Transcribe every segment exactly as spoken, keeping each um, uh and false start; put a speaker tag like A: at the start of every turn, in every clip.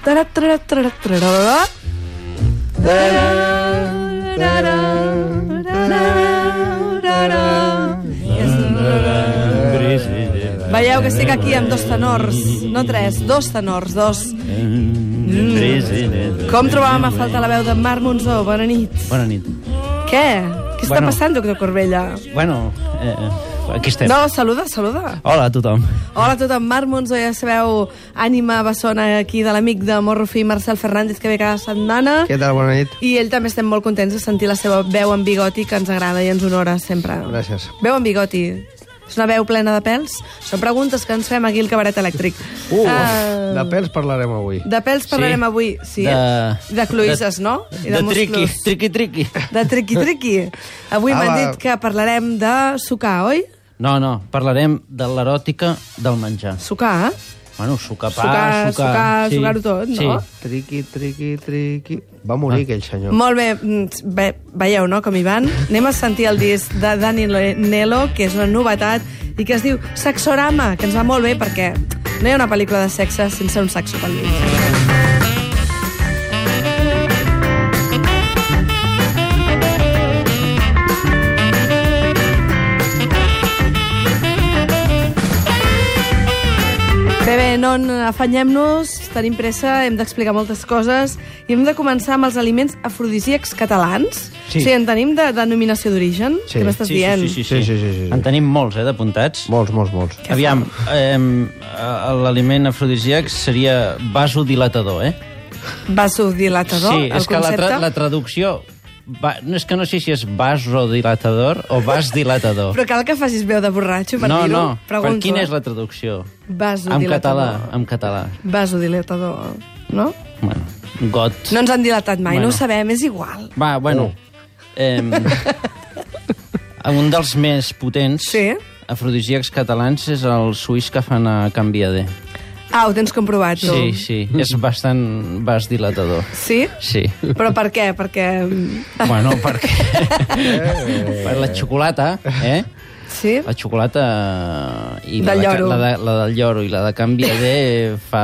A: Veieu que estic aquí amb dos tenors, no tres, dos tenors, dos. Mm. Com trobàvem a faltar la veu de Marc Monzó? Bona nit.
B: Bona nit.
A: Què? Què està
B: bueno,
A: passant, doctor Corbella?
B: Bueno, eh, aquí estem.
A: No, saluda, saluda.
B: Hola a tothom.
A: Hola a tothom. Marc Monzó, ja sabeu, ànima bessona aquí de l'amic de Morro Fi, Marcel Fernández, que ve cada setmana.
C: Què tal? Bona nit.
A: I ell també estem molt contents de sentir la seva veu en bigoti, que ens agrada i ens honora sempre.
C: Gràcies.
A: Veu en bigoti. És una veu plena de pèls? Són preguntes que ens fem aquí al cabaret elèctric.
C: Uh, uh, de pèls parlarem avui.
A: De pèls parlarem
B: sí?
A: avui, sí.
B: De,
A: de cloïsses, no?
B: I de, de triqui, triqui, triqui.
A: De triqui-triqui. Avui ah, m'han dit que parlarem de sucar, oi?
B: No, no, parlarem de l'eròtica del menjar.
A: Sucar?
B: Bueno, sucar pa,
A: sucar...
B: Sucar,
A: sucar,
B: sí.
A: sucar-ho tot, no?
B: Sí.
C: Triqui, triqui, triqui... Va morir ah. aquell senyor.
A: Molt bé, ve, veieu, no, com hi van? Anem a sentir el disc de Dani Nelo, que és una novetat, i que es diu Sexorama, que ens va molt bé perquè no hi ha una pel·lícula de sexe sense un saxo pel mig. Bé, bé, no afanyem-nos, tenim pressa, hem d'explicar moltes coses i hem de començar amb els aliments afrodisíacs catalans.
B: Sí.
A: O sigui, en tenim de denominació d'origen?
C: Sí.
A: Què m'estàs
B: sí,
A: dient?
B: Sí, sí, sí, sí.
C: sí, sí, sí.
B: En tenim molts, eh, d'apuntats.
C: Molts, molts, molts.
A: Què
B: Aviam, eh, l'aliment afrodisíac seria vasodilatador, eh?
A: Vasodilatador,
B: sí,
A: el
B: és que la,
A: concepte?
B: tra la traducció... Va, no, és que no sé si és vasodilatador o vasdilatador.
A: Però cal que facis veu de borratxo per
B: no,
A: dir-ho?
B: No, no, per quina és
A: eh?
B: la traducció?
A: Vasodilatador.
B: En català, en català.
A: Vasodilatador, no?
B: Bueno, got.
A: No ens han dilatat mai,
B: Bueno.
A: no ho sabem, és igual.
B: Va, bueno... Eh, un dels més potents
A: Sí?
B: afrodisíacs catalans és el suís que fan a Can Viader.
A: Ah, ho tens comprovat, tu?
B: Sí, sí, és bastant vasdilatador.
A: Sí?
B: Sí.
A: Però per què? Perquè...
B: Bueno, perquè... per la xocolata, eh?
A: Sí?
B: La xocolata i la,
A: Del
B: de,
A: lloro.
B: la, de, la del lloro i la de Can Viader fa...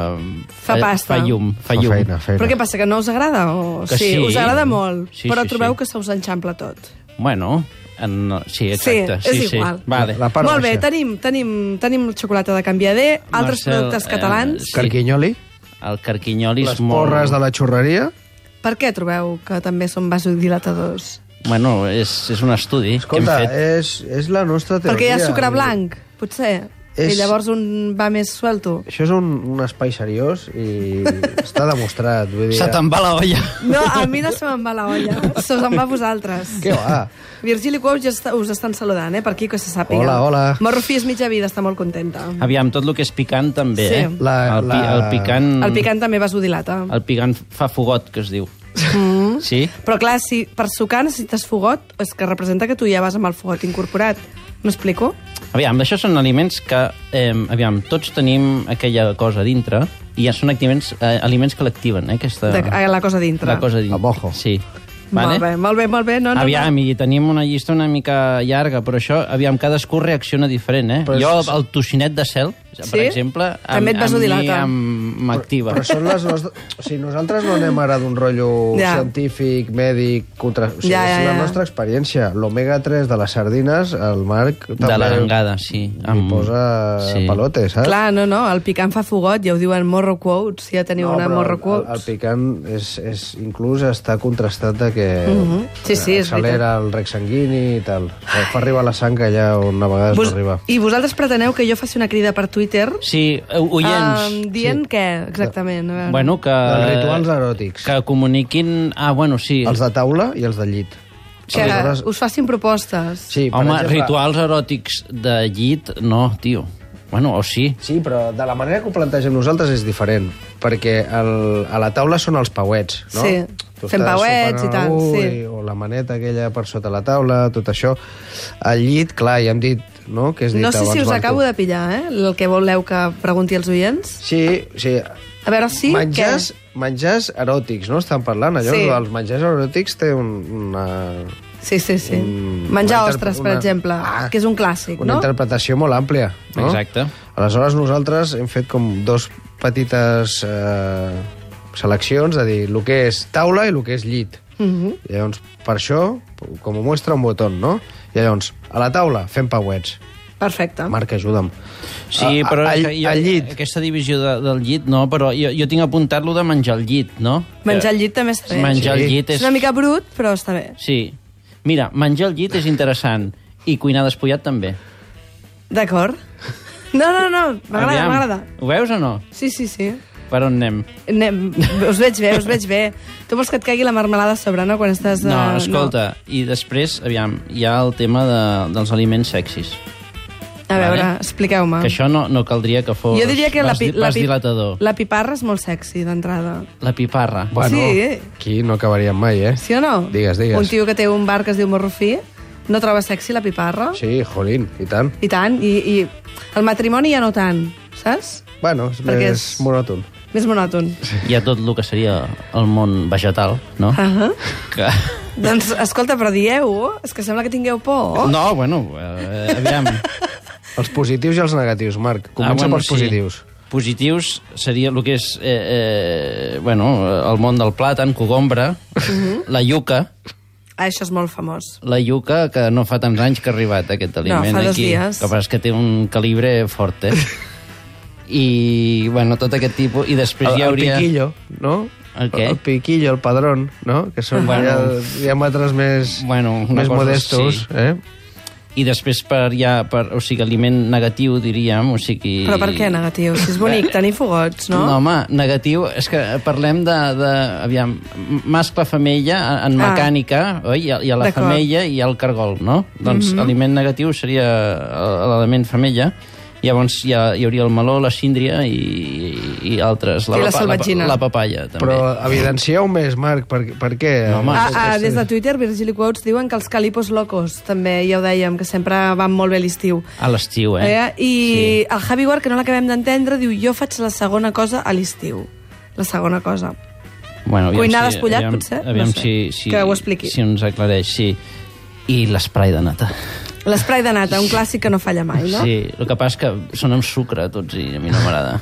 A: Fa pasta.
B: Fa llum, fa
C: Fa
B: llum.
C: feina, feina.
A: Però què passa, que no us agrada? O...
B: Que sí.
A: Us agrada molt,
B: Sí,
A: però
B: sí,
A: trobeu
B: sí.
A: que se us enxampla tot.
B: Bueno, en, sí, exacte.
A: Sí, és
B: sí,
A: igual.
B: Sí. Vale.
C: La part
A: Molt bé,
C: baixa.
A: tenim, tenim, tenim xocolata de Can Viader, altres
B: Marcel,
A: productes catalans.
B: eh, sí.
C: Carquinyoli,
B: El carquinyoli
C: les
B: és molt...
C: porres de la xurreria.
A: Per què trobeu que també són vasodilatadors?
B: Bueno, és, és un estudi
C: Escolta,
B: que hem fet.
C: és, és la nostra teoria.
A: Perquè hi ha sucre blanc, potser.
C: És-
A: I llavors un va més suelto.
C: Això és un, un espai seriós i està demostrat. Vull dir,
B: Se te'n va la olla.
A: No, a mi no se me'n va la olla, se us en va a vosaltres.
C: Què va?
A: Virgili Cuau ja està, us estan saludant, eh, per aquí, que se sàpiga.
C: Hola, hola.
A: Morro Fi és mitja vida, està molt contenta.
B: Aviam, tot el que és picant també,
A: Sí.
B: eh?
C: La-
B: el, pi,
C: la-
B: el picant...
A: El picant també vasodilata.
B: El picant fa fogot, que es diu.
A: Mm.
B: Sí?
A: Però clar, si per sucar necessites fogot, és que representa que tu ja vas amb el fogot incorporat. M'explico?
B: Aviam, això són aliments que, eh, aviam, tots tenim aquella cosa dintre i ja són aliments, eh, aliments que l'activen, eh, aquesta...
A: De, a la cosa dintre.
B: La cosa dintre.
C: El mojo.
B: Sí.
A: Molt bé, molt bé, molt bé. No, no,
B: Aviam,
A: no.
B: i tenim una llista una mica llarga, però això, aviam, cadascú reacciona diferent, eh?
C: Però
B: jo,
C: és-
B: el tocinet de cel, per
A: Sí?
B: exemple, a,
A: També et
B: a mi
A: vasodilata.
B: em- m'activa.
C: Però són les nostres... O sigui, nosaltres no anem ara d'un rotllo
A: Ja.
C: científic, mèdic, contra... O sigui,
A: Ja, ja,
C: és la
A: ja.
C: nostra experiència. L'omega tres de les sardines, el Marc també...
B: De l'arengada, sí.
C: Li
B: Amb-
C: posa
B: sí.
C: palote, saps?
A: Clar, no, no, el picant fa fogot, ja ho diuen morro quotes, ja teniu
C: No,
A: una
C: però
A: morro
C: el,
A: quotes.
C: el picant és, és, inclús està contrastat de que
A: Mhm. Sí, sí, és
C: accelera el rec sanguini i tal. Fa arribar la sang allà on a vegades
A: Vos,
C: no arriba.
A: I vosaltres preteneu que jo faci una crida per Twitter
B: Sí, eh, oients.
A: um, dient
C: sí.
A: què, exactament? A veure.
B: Bueno, que...
C: Els rituals eròtics.
B: Que comuniquin... Ah, bueno, sí.
C: Els de taula i els de llit.
A: que
C: Aleshores-
A: us facin propostes.
C: Sí, per
B: Home,
C: exemple,
B: rituals eròtics de llit, no, tio. Bueno, o sí.
C: Sí, però de la manera que ho plantegem nosaltres és diferent, perquè el, a la taula són els pauets, no?
A: Sí,
C: Tu
A: fem
C: estàs
A: pauets
C: sopant
A: i tal,
C: algú
A: sí.
C: O la maneta aquella per sota la taula, tot això. Al llit, clar, ja hem dit, no?, que és dit
A: No sé si
C: abans,
A: us
C: Marco.
A: acabo de pillar, eh? El que voleu que pregunti als oients.
C: Sí, sí.
A: A veure, sí?
C: Menjars, menjars eròtics, no? Estan parlant. Allò
A: Sí.
C: dels menjars eròtics té un, una...
A: Sí, sí, sí.
C: Un-
A: Menjar
C: una
A: ostres,
C: interpre-
A: per
C: una-
A: exemple,
C: Ah.
A: que és un clàssic,
C: Una
A: no?
C: interpretació molt àmplia, no?
B: Exacte.
C: Aleshores nosaltres hem fet com dos petites eh, seleccions de dir el que és taula i el que és llit.
A: Mhm.
C: I llavors, per això, com ho muestra un botó, no? I llavors, a la taula fem pauets.
A: Perfecte.
C: Marc, ajuda'm.
B: Sí,
C: A-
B: però
C: a-
B: és
C: al-
B: que jo,
C: al llit.
B: aquesta divisió de, del llit, no, però jo, jo tinc apuntat lo de menjar al llit, no?
A: Menjar al llit també està bé.
B: Menjar
C: Sí.
B: al llit
A: És
B: és...
A: una mica brut, però està bé.
B: Sí. Mira, menjar al llit és interessant i cuinar despullat també.
A: D'acord? No, no, no, m'agrada,
B: Aviam,
A: m'agrada.
B: Ho veus o no?
A: Sí, sí, sí.
B: Per on anem?
A: Anem, us veig bé, us veig bé. Tu vols que et caigui la marmelada a sobre, no?, quan estàs...
B: No,
A: eh,
B: escolta, i després, aviam, hi ha el tema de, dels aliments sexis.
A: A veure,
B: Vale.
A: expliqueu-me.
B: Que això no, no caldria que fos
A: Jo diria que la,
B: vas,
A: pi, la,
B: vas
A: pi,
B: dilatador.
A: la piparra és molt sexy, d'entrada.
B: La piparra.
C: Bueno,
A: Sí.
C: aquí no acabaríem mai, eh?
A: Sí o no?
C: Digues, digues.
A: Un tio que té un bar que es diu Morrofí, no troba sexy la piparra?
C: Sí, jolín, i tant.
A: I tant, i, i el matrimoni ja no tant, saps?
C: Bueno, és
A: Perquè
C: més
A: és-
C: monòton.
A: Més monòton.
B: Hi ha tot el que seria el món vegetal, no?
A: Uh -huh.
B: Que...
A: Doncs, escolta, però dieu, és que sembla que tingueu por.
B: No, bueno, eh, aviam.
C: Els positius i els negatius, Marc. Comença
B: Ah, bueno,
C: pels positius.
B: Sí. Positius seria el que és eh, eh, bueno, el món del plàtan, cogombre, la yuca,
A: Ah, això és molt famós.
B: la yuca, que no fa tants anys que ha arribat aquest aliment
A: fa dos
B: aquí.
A: dies.
B: Que passa és que té un calibre fort, eh? I, bueno, tot aquest tipus. I després
C: El,
B: hi hauria...
C: el piquillo, no?
B: El què?
C: El piquillo, el padrón, no? Que són
B: Bueno.
C: bueno, diàmetres més,
B: Bueno, una
C: més
B: cosa,
C: modestos,
B: sí.
C: eh?
B: I després per ja, per, o sigui, aliment negatiu, diríem, o sigui...
A: Però per què negatiu? Si és bonic tenir fogots, no?
B: No, home, negatiu, és que parlem de, de aviam, mascle-femella en
A: Ah.
B: mecànica, oi? I a, i a la
A: D'acord.
B: femella i al cargol, no? Doncs
A: Mhm.
B: aliment negatiu seria l'element femella, llavors hi, ha, hi hauria el meló, la síndria i, i altres.
A: I la
B: papa-
A: salvatgina.
B: La, la papaya, també.
C: Però evidencieu més, Marc, per, per què?
B: No, home,
A: Ah,
B: és-
A: ah, des de Twitter, Virgili Quotes diuen que els calipos locos, també, ja ho dèiem, que sempre van molt bé a l'estiu.
B: A l'estiu, eh?
A: Eh? I el Javi Guard, que no l'acabem d'entendre, diu jo faig la segona cosa a l'estiu. La segona cosa.
B: Bueno, aviam
A: Cuinar
B: si-
A: despullat,
B: aviam,
A: potser?
B: Aviam
A: No sé.
B: si, si,
A: Que ho expliqui.
B: si ens aclareix, sí. I l'esprai de nata.
A: L'esprai de nata, un clàssic que no falla mai, no?
B: Sí, el que passa és que són amb sucre tots i a mi no m'agrada.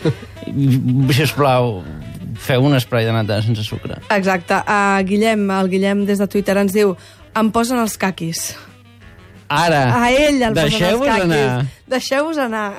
B: Sisplau, feu un esprai de nata sense sucre.
A: Exacte. Uh, Guillem, el Guillem des de Twitter ens diu em posen els caquis.
B: Ara,
A: A ell el posen els
B: deixeu-vos
A: caquis.
B: anar.
A: Deixeu-vos anar.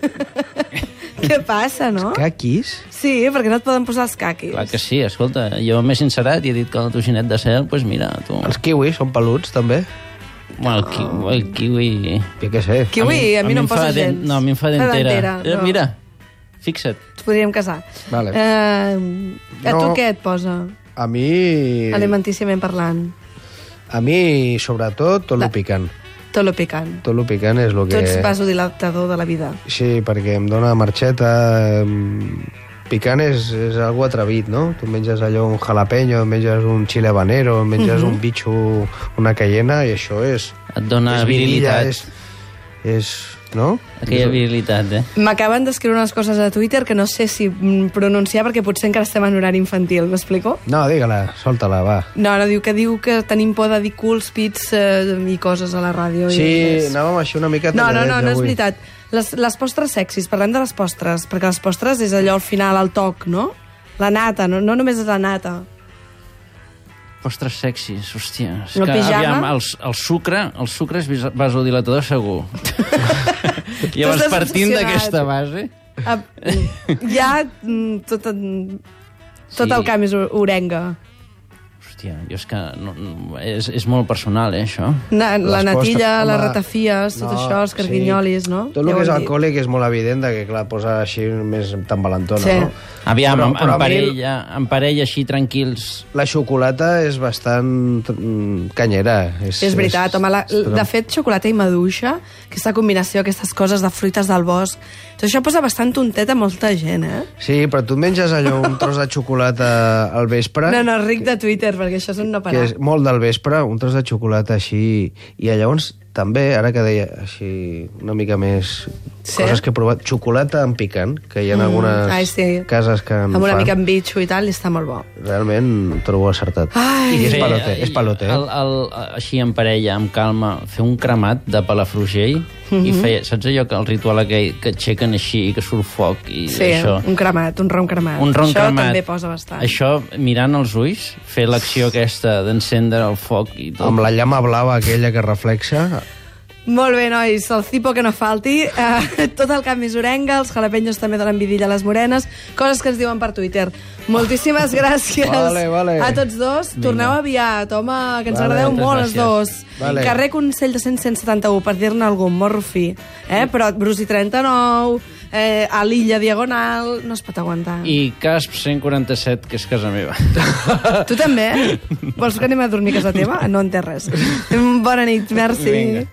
A: Què passa, no?
C: Caquis?
A: Sí, perquè no et poden posar els caquis.
B: Clar que sí, escolta, jo m'he sincerat i he dit que el toginet de cel, doncs pues mira, tu...
C: Els kiwis són peluts, també?
B: Bueno, el, ki el kiwi...
C: Jo què sé.
A: Kiwi, a mi no em posa
B: fa
A: gens.
B: No, a mi em fa
A: Fa
B: dentera.
A: dentera,
B: Eh,
A: no.
B: Mira, fixa't.
A: Ens podríem casar.
C: Vale.
A: Eh, a tu
C: No.
A: què et posa,
C: A mi...
A: alimentíciament parlant?
C: A mi, sobretot, tot
A: Va.
C: lo picant.
A: Tot lo picant.
C: Tot lo picant és el
A: Tu
C: que...
A: ets vasodilatador de la vida.
C: Sí, perquè em dóna marxeta... em, Picant és, és algo atrevit, no? Tu menges allò, un jalapeño, menges un chile habanero, menges
A: Mhm.
C: un bitxo, una cayena, i això és...
B: Et dona
C: és
B: virilitat.
C: virilla, És, és... No?
B: Aquella virilitat, eh?
A: M'acaben d'escriure unes coses a Twitter que no sé si mm, pronunciar perquè potser encara estem en horari infantil, m'explico?
C: No, digue-la, solta-la, va.
A: No, no, diu que diu que tenim por de dir culs, pits eh, i coses a la ràdio. i
C: Sí,
A: res.
C: anàvem així una mica
A: No, no, no,
C: talladets
A: no és
C: avui.
A: veritat. Les, les postres sexis, parlem de les postres, perquè les postres és allò al final, el toc, no? La nata, no, no només és la nata.
B: Postres sexis, hòstia. És
A: El
B: que,
A: pijama?
B: aviam, el, el sucre, el sucre és vis- vasodilatador segur. Llavors,
A: estàs
B: partint
A: obsessionat.
B: d'aquesta base...
A: Ah, ja mm, tot, tot
B: Sí.
A: el camp és o- orenga.
B: Hòstia, jo és que no, no, és, és molt personal, eh, això.
A: Na, la
C: Les
A: natilla,
C: postres,
A: les
C: home,
A: ratafies, tot
C: no,
A: això, els carguinyolis,
C: sí.
A: no?
C: Tot el
A: Ja ho
C: que és
A: hem dit.
C: alcohòlic és molt evident de que, clar, posa així més tan valentona,
A: Sí.
C: no?
B: Aviam,
C: Però-
B: en,
C: però a
B: en,
C: mi-
B: parella, en parella així tranquils...
C: La xocolata és bastant mm, canyera. És,
A: És veritat, home, la,
C: és-
A: de fet, xocolata i maduixa, aquesta combinació, aquestes coses de fruites del bosc, tot això posa bastant tontet a molta gent, eh?
C: Sí, però tu et menges allò, un tros de xocolata al vespre,
A: No, no, ric de Twitter, perquè això és un no
C: que
A: parar.
C: és molt del vespre, un tros de xocolata així, i llavors també, ara que deia així una mica més
A: Sí?
C: coses que he provat, xocolata amb picant, que hi ha algunes
A: ai, sí.
C: cases que en
A: Amb una
C: fan.
A: mica amb bitxo i tal, i està molt bo.
C: Realment ho trobo acertat.
A: Ai.
C: I és
B: Fer,
C: palote, és palote. Eh?
B: El, el, així en parella, amb calma, fer un cremat de palafrugell i feia, saps allò que el ritual aquell que aixequen així i que surt foc i
A: Sí,
B: això?
A: un cremat, un ron cremat.
B: Un ron
A: Això
B: cremat.
A: també posa bastant.
B: Això, mirant els ulls, fer l'acció aquesta d'encendre el foc i tot.
C: Amb la llama blava aquella que reflexa...
A: Molt bé, nois, el cipo que no falti. Uh, tot el Camp Misorenga, els jalapenyos també donen vidilla a les morenes, coses que ens diuen per Twitter. Moltíssimes gràcies
C: Vale, vale.
A: a tots dos.
B: Vinga.
A: Torneu aviat, home, que ens
C: Vale,
A: agradeu
B: moltes
A: molt els
B: gràcies.
A: dos.
C: Vale.
A: Carrer Consell de cent setanta-u, per dir-ne algun, morro fi. Eh? Però Brusi trenta-nou, eh, a l'Illa Diagonal, no es pot aguantar.
B: I Casp cent quaranta-set, que és casa meva.
A: Tu també? Vols que anem a dormir a casa teva? No en té res. Bona nit, merci.
B: Vinga.